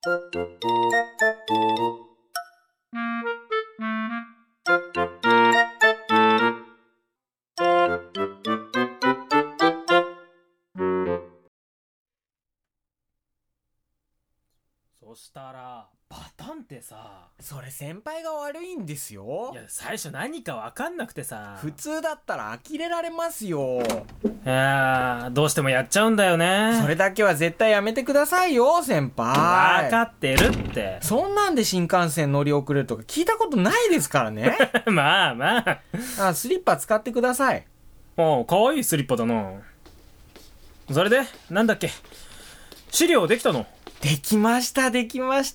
そしたらパタンってさ、 それ先輩が悪いんですよ。 いや最初何か分かんなくてさ、 普通だったら呆れられますよ。 どうしてもやっちゃうんだよね。 それだけは絶対やめてくださいよ先輩。 分かってるって。 そんなんで新幹線乗り遅れるとか聞いたことないですからね。 まあまあ。 スリッパ使ってください。 ああ、かわいいスリッパだな。それでなんだっけ、資料できたの？ できましたできました。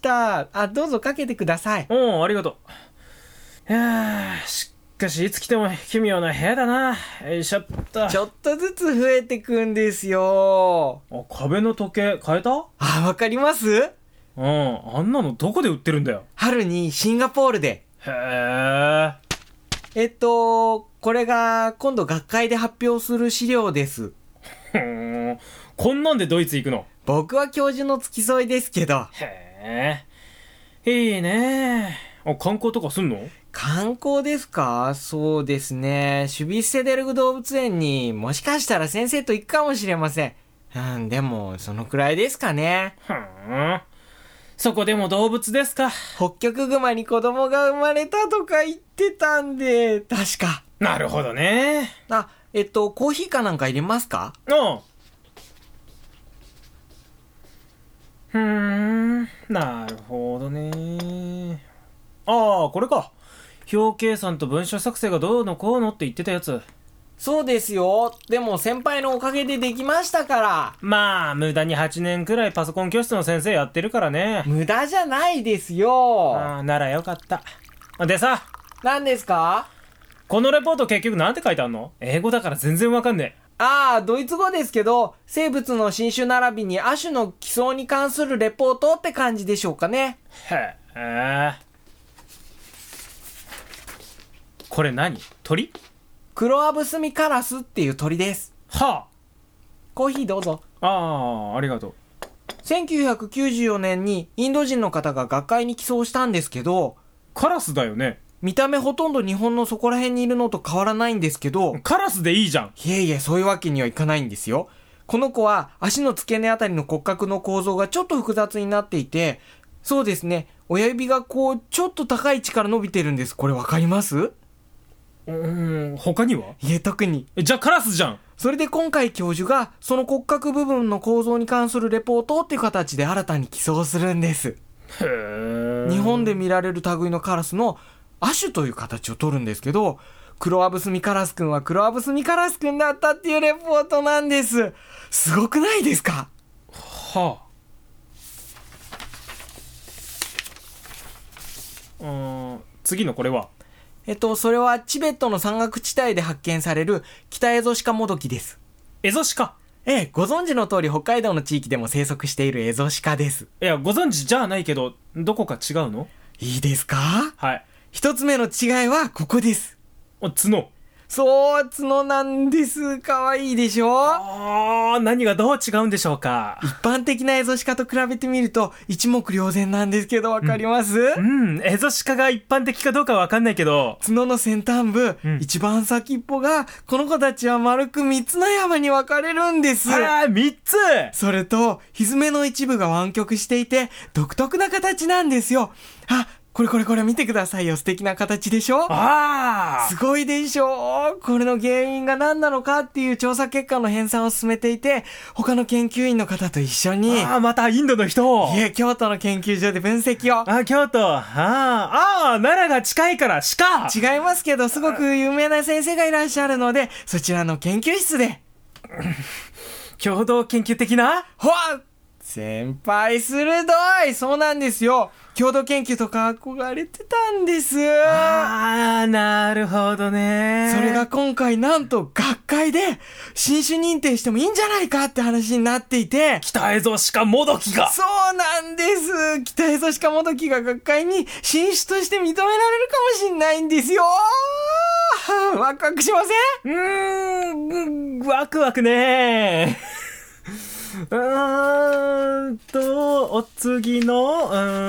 どうぞかけてください。 ありがとう。しかしいつ来ても奇妙な部屋だな。よいしょっと。 ちょっとずつ増えてくんですよ。 壁の時計変えた？ わかります？ あんなのどこで売ってるんだよ。 春にシンガポールで。 へえ。 これが今度学会で発表する資料です。 こんなんでドイツ行くの？ 僕は教授の付き添いですけど。 へえ、いいね。観光とかすんの？ 観光ですか？そうですね。シュビッセデルグ動物園にもしかしたら先生と行くかもしれません。でもそのくらいですかね。 そこでも動物ですか？ ホッキョクグマに子供が生まれたとか言ってたんで、確か。 なるほどね。 コーヒーかなんか入れますか？ なるほどね。これか。表計算と文書作成がどうのこうのって言ってたやつ。 そうですよ。でも先輩のおかげでできましたから。 まあ無駄に8年くらいパソコン教室の先生やってるからね。 無駄じゃないですよ。 ならよかった。でさ、 何ですか？ このレポート結局なんて書いてあんの？英語だから全然わかんねえ。 ドイツ語ですけど、生物の新種並びに亜種の基礎に関するレポートって感じでしょうかね。 へえ。これ何？鳥？ クロアブスミカラスっていう鳥です。 はあ。 コーヒーどうぞ。 ありがとう。 1994年にインド人の方が学会に寄贈したんですけど、 カラスだよね。 見た目ほとんど日本のそこら辺にいるのと変わらないんですけど、 カラスでいいじゃん。 いえいえ、そういうわけにはいかないんですよ。この子は足の付け根あたりの骨格の構造がちょっと複雑になっていて、そうですね、親指がちょっと高い位置から伸びてるんです。これわかります？ 他には？ いえ、特に。 じゃあカラスじゃん。 それで今回教授がその骨格部分の構造に関するレポートっていう形で新たに寄贈するんです。 へえ。 日本で見られる類のカラスの亜種という形を取るんですけど、クロアブスミカラスくんはクロアブスミカラスくんだったっていうレポートなんです。すごくないですか？ はあ。次のこれは？ それはチベットの山岳地帯で発見される北エゾシカモドキです。 エゾシカ？ ご存知の通り北海道の地域でも生息しているエゾシカです。 いや、ご存知じゃないけど、どこか違うの？ いいですか？ はい。 一つ目の違いはここです。 角。 そう、角なんです。かわいいでしょ？ 何がどう違うんでしょうか？ 一般的なエゾシカと比べてみると一目瞭然なんですけど、わかります？ エゾシカが一般的かどうかわかんないけど、 角の先端部、一番先っぽがこの子たちは丸く3つの山に分かれるんです。 3つ？ それとひづめの一部が湾曲していて独特な形なんですよ。これ見てくださいよ。素敵な形でしょ？すごいでしょ？これの原因が何なのかっていう調査結果の編纂を進めていて、他の研究員の方と一緒に。 またインドの人。 いえ、京都の研究所で分析を。 京都。奈良が近いから鹿。 違いますけど、すごく有名な先生がいらっしゃるので、そちらの研究室で。 共同研究的な？ 先輩鋭い。そうなんですよ。共同研究とか憧れてたんです。 なるほどね。 それが今回なんと学会で新種認定してもいいんじゃないかって話になっていて。 北エゾシカモドキが。 そうなんです。北エゾシカモドキが学会に新種として認められるかもしれないんですよ。ワクワクしません？ ワクワクね。 と、お次の、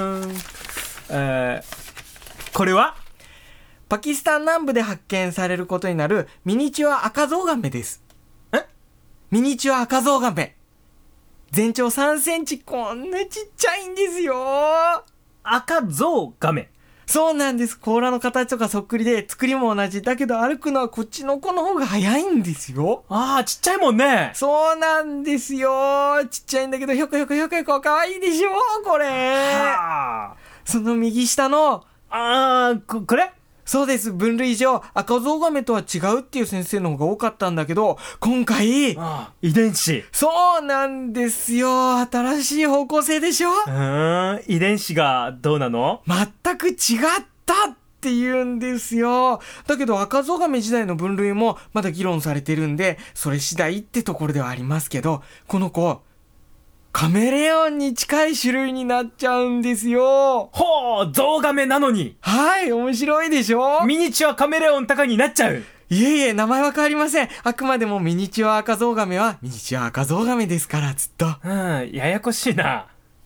これはパキスタン南部で発見されることになるミニチュアアカゾウガメです。ミニチュアアカゾウガメ。全長3センチ、こんなちっちゃいんですよ。 赤ゾウガメ。 そうなんです。甲羅の形とかそっくりで、作りも同じ。だけど歩くのはこっちの子の方が早いんですよ。 ああ、ちっちゃいもんね。 そうなんですよ。ちっちゃいんだけど、ひょこひょこひょこひょこかわいいでしょこれ。 はあ。 その右下の、 これそうです。分類上、赤ゾウガメとは違うっていう先生の方が多かったんだけど、今回、 遺伝子。 そうなんですよ。新しい方向性でしょ？ 遺伝子がどうなの？ 全く違ったって言うんですよ。だけど赤ゾウガメ時代の分類もまだ議論されてるんで、それ次第ってところではありますけど、この子、カメレオンに近い種類になっちゃうんですよ。 ほう、ゾウガメなのに。 はい、面白いでしょ？ ミニチュアカメレオン高になっちゃう。 いえいえ、名前は変わりません。あくまでもミニチュア赤ゾウガメはミニチュア赤ゾウガメですから、ずっと。 ややこしいな。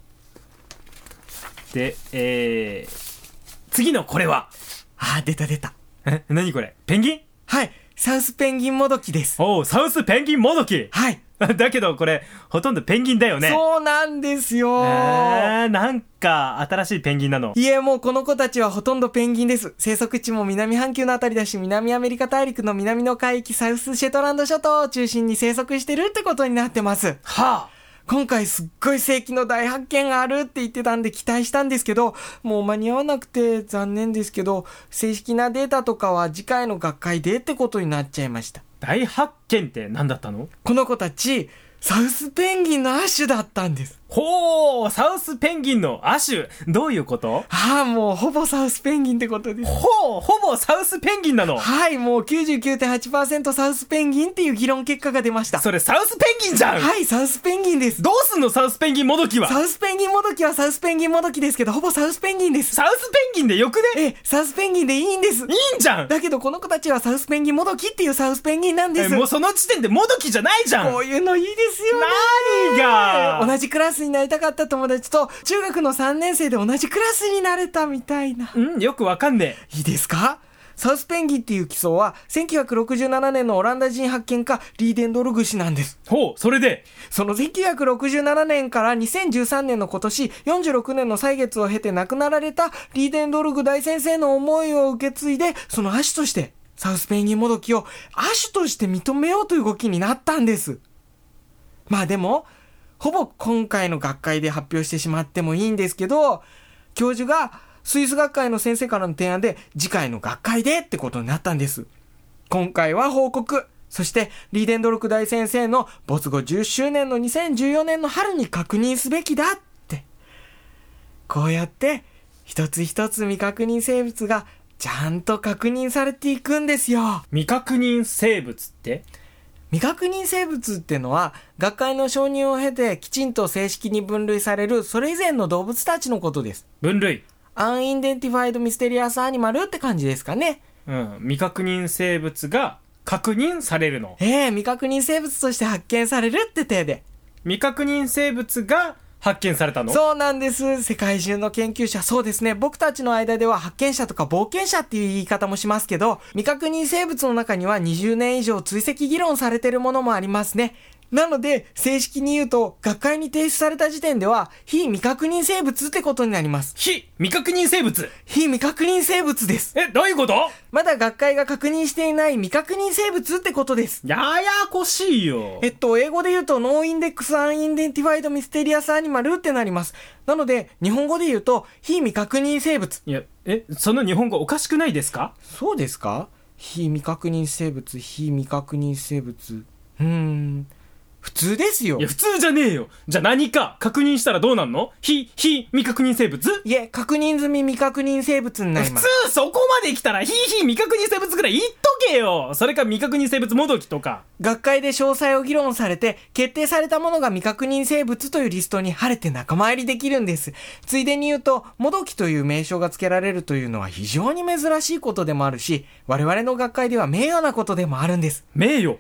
で、次のこれは？ 出た。 何これ？ペンギン？ はい、サウスペンギンモドキです。 おう、サウスペンギンモドキ。 はい。 だけどこれ、ほとんどペンギンだよね。 そうなんですよ。 なんか、新しいペンギンなの。 いえ、もうこの子たちはほとんどペンギンです。生息地も南半球のあたりだし、南アメリカ大陸の南の海域、サウスシェトランド諸島を中心に生息してるってことになってます。 はあ。 今回すっごい世紀の大発見があるって言ってたんで期待したんですけど、もう間に合わなくて残念ですけど、正式なデータとかは次回の学会でってことになっちゃいました。 大発見って何だったの？ この子たち、サウスペンギンの亜種だったんです。 ほう、サウスペンギンの亜種。どういうこと？ もうほぼサウスペンギンってことです。 ほぼサウスペンギンなの？ はい、もう 99.8% サウスペンギンっていう議論結果が出ました。 それサウスペンギンじゃん。 はい、サウスペンギンです。 どうすんのサウスペンギンもどきは？ サウスペンギンもどきはサウスペンギンもどきですけど、ほぼサウスペンギンです。 サウスペンギンでよくね？ サウスペンギンでいいんです。 いいんじゃん。 だけどこの子たちはサウスペンギンもどきっていうサウスペンギンなんです。 もうその時点でもどきじゃないじゃん。 こういうのいいですよね。 何が？ 同じクラスになりたかった友達と中学の3年生で同じクラスになれたみたいな。 よくわかんねえ。いいですか？サウスペンギンっていう基礎は1967年のオランダ人発見家リーデンドルグ氏なんです。 ほう、それでその1967年から2013年の今年46年の歳月を経て亡くなられたリーデンドルグ大先生の思いを受け継いで、その亜種としてサウスペンギンモドキを亜種として認めようという動きになったんです。まあでもほぼ今回の学会で発表してしまってもいいんですけど、教授がスイス学会の先生からの提案で次回の学会でってことになったんです。今回は報告、そしてリーデンドルク大先生の没後10周年の2014年の春に確認すべきだって、こうやって一つ一つ未確認生物がちゃんと確認されていくんですよ。 未確認生物って？ 未確認生物ってのは学会の承認を経てきちんと正式に分類されるそれ以前の動物たちのことです。 分類。 アンインデンティファイドミステリアスアニマルって感じですかね。 未確認生物が確認されるの。 未確認生物として発見されるって体で。 未確認生物が発見されたの？ そうなんです。世界中の研究者、そうですね。僕たちの間では発見者とか冒険者っていう言い方もしますけど、未確認生物の中には20年以上追跡議論されているものもありますね。なので、正式に言うと、学会に提出された時点では、非未確認生物ってことになります。 非未確認生物？ 非未確認生物です。 どういうこと？ まだ学会が確認していない未確認生物ってことです。 ややこしいよ。 英語で言うと、ノーインデックスアンインデンティファイドミステリアスアニマルってなります。なので、日本語で言うと、非未確認生物。 いや、その日本語おかしくないですか？ そうですか？非未確認生物、非未確認生物。普通ですよ。 いや、普通じゃねえよ。じゃあ何か確認したらどうなんの？非未確認生物？ いえ、確認済み未確認生物になります。 普通そこまで来たら非未確認生物ぐらい言っとけよ。それか未確認生物もどきとか。 学会で詳細を議論されて決定されたものが未確認生物というリストに晴れて仲間入りできるんです。ついでに言うと、もどきという名称が付けられるというのは非常に珍しいことでもあるし、我々の学会では名誉なことでもあるんです。 名誉？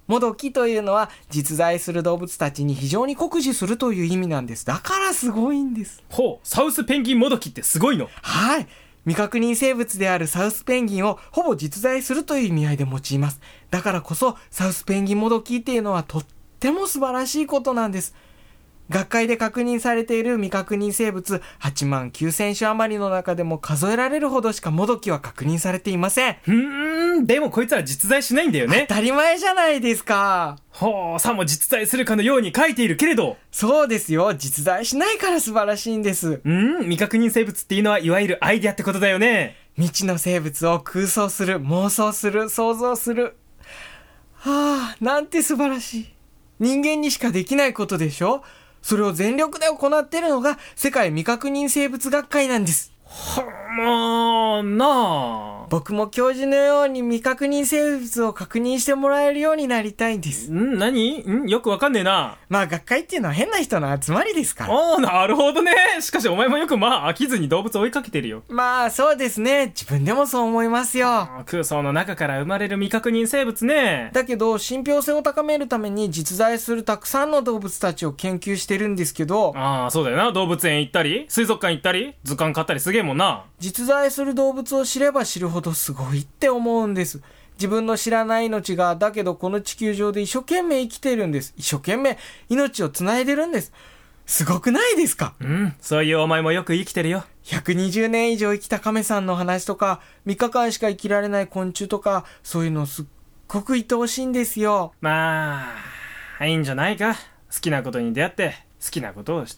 もどきというのは実在する動物たちに非常に酷似するという意味なんです。だからすごいんです。 ほう、サウスペンギンもどきってすごいの？ はい。未確認生物であるサウスペンギンをほぼ実在するという意味合いで用います。だからこそサウスペンギンもどきっていうのはとっても素晴らしいことなんです。学会で確認されている未確認生物8万9000種余りの中でも数えられるほどしかもどきは確認されていません。 でもこいつは実在しないんだよね。 当たり前じゃないですか。 ほう、さも実在するかのように書いているけれど。 そうですよ。実在しないから素晴らしいんです。 未確認生物っていうのはいわゆるアイデアってことだよね。 未知の生物を空想する、妄想する、想像する。はあ、なんて素晴らしい。人間にしかできないことでしょ。それを全力で行っているのが世界未確認生物学会なんです。 まあなあ。 僕も教授のように未確認生物を確認してもらえるようになりたいんです。 何？よくわかんねえな。 まあ学会っていうのは変な人の集まりですから。 ああ、なるほどね。しかしお前もよく飽きずに動物を追いかけてるよ。 まあそうですね。自分でもそう思いますよ。 空想の中から生まれる未確認生物ね。 だけど信憑性を高めるために実在するたくさんの動物たちを研究してるんですけど。 ああ、そうだよな。動物園行ったり水族館行ったり図鑑買ったりすげえもんな。 実在する動物を知れば知るほどすごいって思うんです。自分の知らない命が、だけどこの地球上で一生懸命生きてるんです。一生懸命命をつないでるんです。すごくないですか？ そういうお前もよく生きてるよ。 120年以上生きた亀さんの話とか、3日間しか生きられない昆虫とか、そういうのすっごく愛おしいんですよ。 まあ、いいんじゃないか。好きなことに出会って、好きなことをして。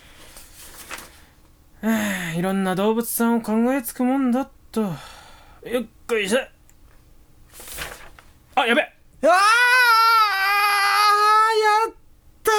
いろんな動物さんを考えつくもんだっと。よっこいしょ。あ、やべ。 やった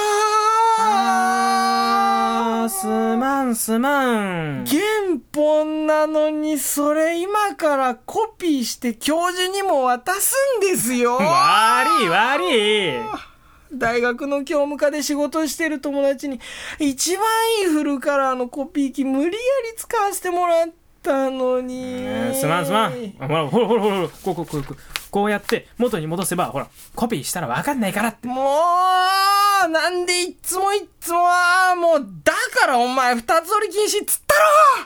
ー。 すまん。 原本なのにそれ今からコピーして教授にも渡すんですよ。 悪い。 大学の教務課で仕事してる友達に一番いいフルカラーのコピー機無理やり使わせてもらったのに。 すまん。ほら、こうやって元に戻せば、ほら、コピーしたらわかんないからって。 もう、なんでいつもは、もう、だからお前二つ折り禁止っつったろ。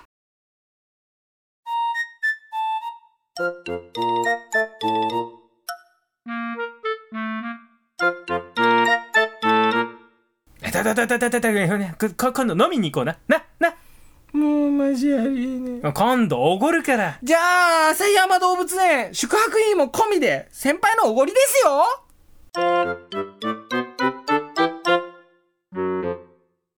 今度飲みに行こうな。 もうマジありえねえ。 今度おごるから。 じゃあ旭山動物園宿泊費も込みで先輩のおごりですよ。